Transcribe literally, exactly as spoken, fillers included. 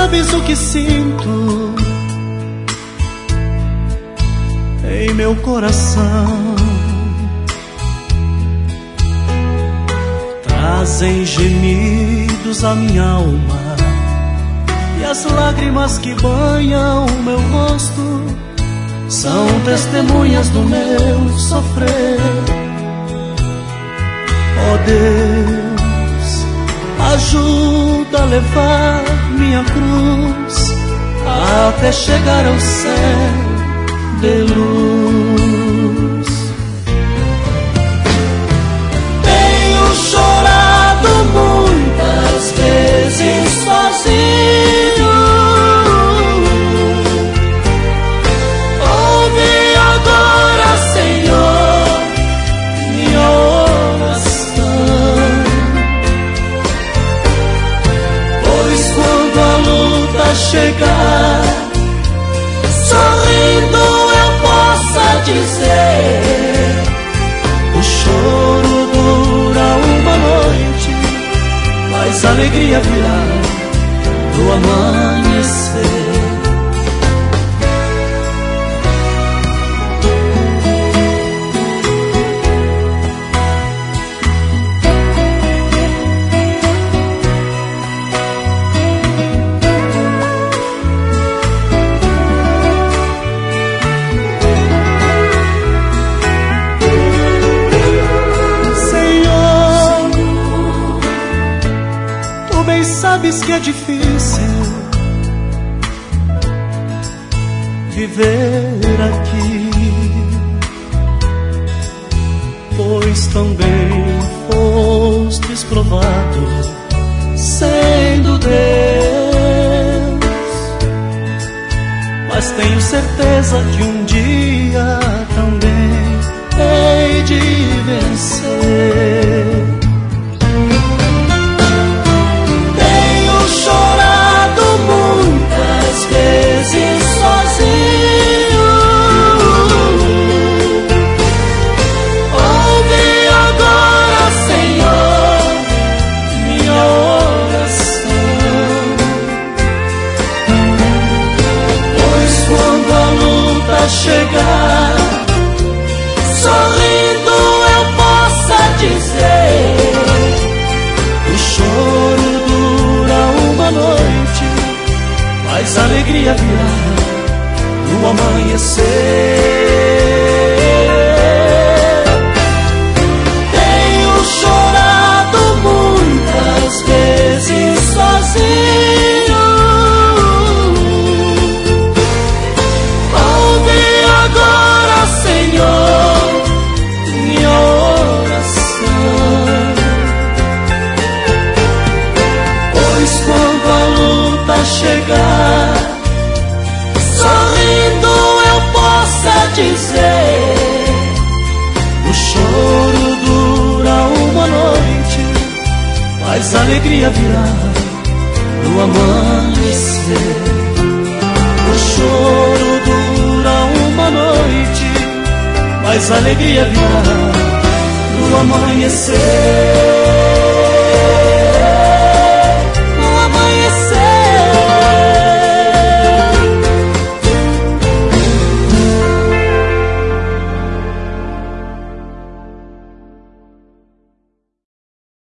sabes o que sinto em meu coração. Trazem gemidos a minha alma, e as lágrimas que banham o meu rosto são testemunhas do meu sofrer. Ó Deus, ajuda a levar minha cruz até chegar ao céu de luz. Tenho chorado muitas vezes sozinho. Ouve agora, Senhor, minha oração, pois quando a luta chegar, sorrindo eu possa dizer: o choro dura uma noite, mas a alegria virá no amanhecer. Sabes que é difícil viver aqui, pois também fostes provado sendo Deus. Mas tenho certeza que um dia também hei de vencer. Chorado muitas vezes sozinho. Ouve agora, Senhor, minha oração, pois quando a luta chegar, sorrindo eu possa dizer: o choro noite, mas a alegria virá no amanhecer. Tenho chorado muitas vezes sozinho. Ouve agora, Senhor, minha oração, pois quando a luta chegar, sorrindo eu possa dizer: o choro dura uma noite, mas a alegria virá no amanhecer. O choro dura uma noite, mas a alegria virá no amanhecer.